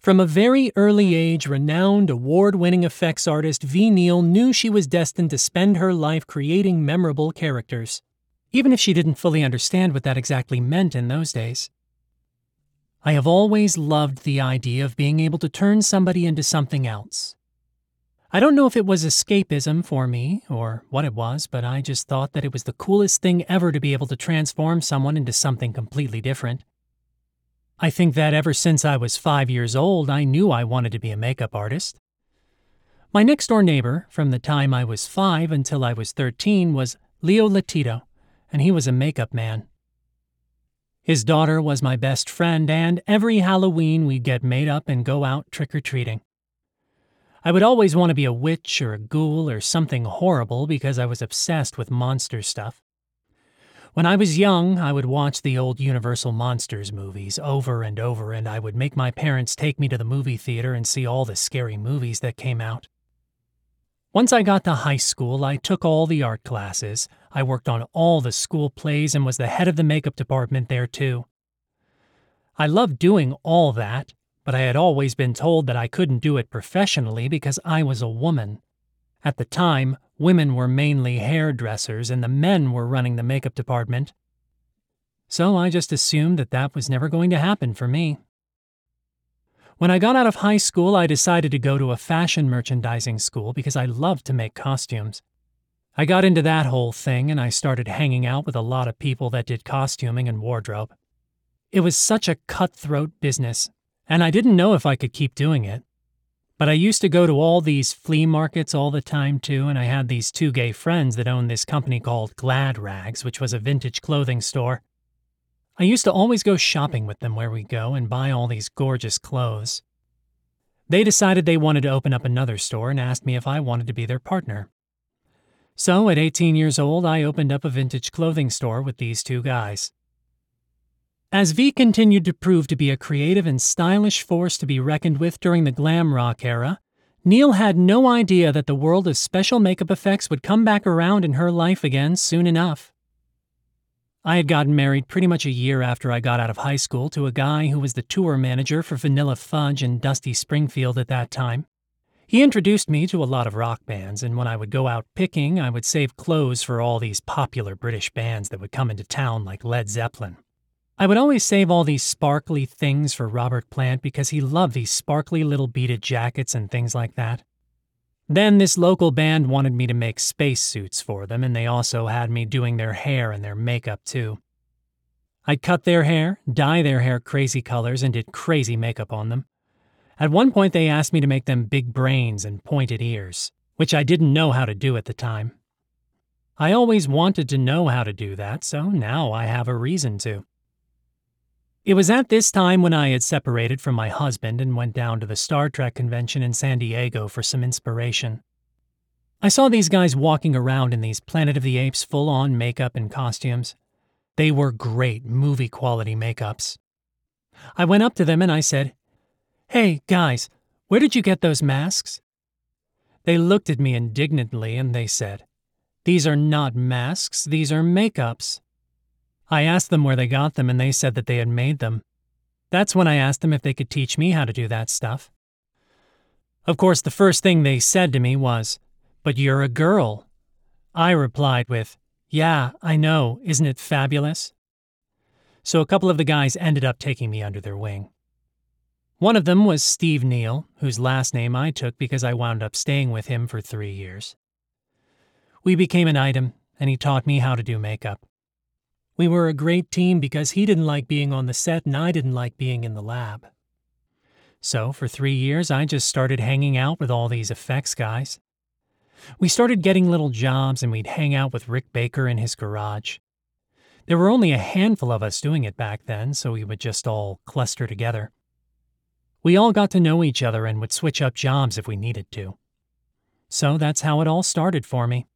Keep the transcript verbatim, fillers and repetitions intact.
From a very early age, renowned award-winning effects artist V. Neal knew she was destined to spend her life creating memorable characters, even if she didn't fully understand what that exactly meant in those days. I have always loved the idea of being able to turn somebody into something else. I don't know if it was escapism for me or what it was, but I just thought that it was the coolest thing ever to be able to transform someone into something completely different. I think that ever since I was five years old, I knew I wanted to be a makeup artist. My next-door neighbor, from the time I was five until I was thirteen, was Leo Latito, and he was a makeup man. His daughter was my best friend, and every Halloween we'd get made up and go out trick-or-treating. I would always want to be a witch or a ghoul or something horrible because I was obsessed with monster stuff. When I was young, I would watch the old Universal Monsters movies over and over, and I would make my parents take me to the movie theater and see all the scary movies that came out. Once I got to high school, I took all the art classes. I worked on all the school plays and was the head of the makeup department there too. I loved doing all that, but I had always been told that I couldn't do it professionally because I was a woman. At the time, women were mainly hairdressers and the men were running the makeup department. So I just assumed that that was never going to happen for me. When I got out of high school, I decided to go to a fashion merchandising school because I loved to make costumes. I got into that whole thing and I started hanging out with a lot of people that did costuming and wardrobe. It was such a cutthroat business, and I didn't know if I could keep doing it. But I used to go to all these flea markets all the time too, and I had these two gay friends that owned this company called Glad Rags, which was a vintage clothing store. I used to always go shopping with them where we go and buy all these gorgeous clothes. They decided they wanted to open up another store and asked me if I wanted to be their partner. So at eighteen years old, I opened up a vintage clothing store with these two guys. As V continued to prove to be a creative and stylish force to be reckoned with during the glam rock era, Neal had no idea that the world of special makeup effects would come back around in her life again soon enough. I had gotten married pretty much a year after I got out of high school to a guy who was the tour manager for Vanilla Fudge in Dusty Springfield at that time. He introduced me to a lot of rock bands, and when I would go out picking, I would save clothes for all these popular British bands that would come into town like Led Zeppelin. I would always save all these sparkly things for Robert Plant because he loved these sparkly little beaded jackets and things like that. Then this local band wanted me to make spacesuits for them, and they also had me doing their hair and their makeup too. I'd cut their hair, dye their hair crazy colors, and did crazy makeup on them. At one point they asked me to make them big brains and pointed ears, which I didn't know how to do at the time. I always wanted to know how to do that, so now I have a reason to. It was at this time when I had separated from my husband and went down to the Star Trek convention in San Diego for some inspiration. I saw these guys walking around in these Planet of the Apes full-on makeup and costumes. They were great movie-quality makeups. I went up to them and I said, "Hey, guys, where did you get those masks?" They looked at me indignantly and they said, "These are not masks, these are makeups." I asked them where they got them, and they said that they had made them. That's when I asked them if they could teach me how to do that stuff. Of course, the first thing they said to me was, "But you're a girl." I replied with, "Yeah, I know, isn't it fabulous?" So a couple of the guys ended up taking me under their wing. One of them was Steve Neal, whose last name I took because I wound up staying with him for three years. We became an item, and he taught me how to do makeup. We were a great team because he didn't like being on the set and I didn't like being in the lab. So for three years, I just started hanging out with all these effects guys. We started getting little jobs and we'd hang out with Rick Baker in his garage. There were only a handful of us doing it back then, so we would just all cluster together. We all got to know each other and would switch up jobs if we needed to. So that's how it all started for me.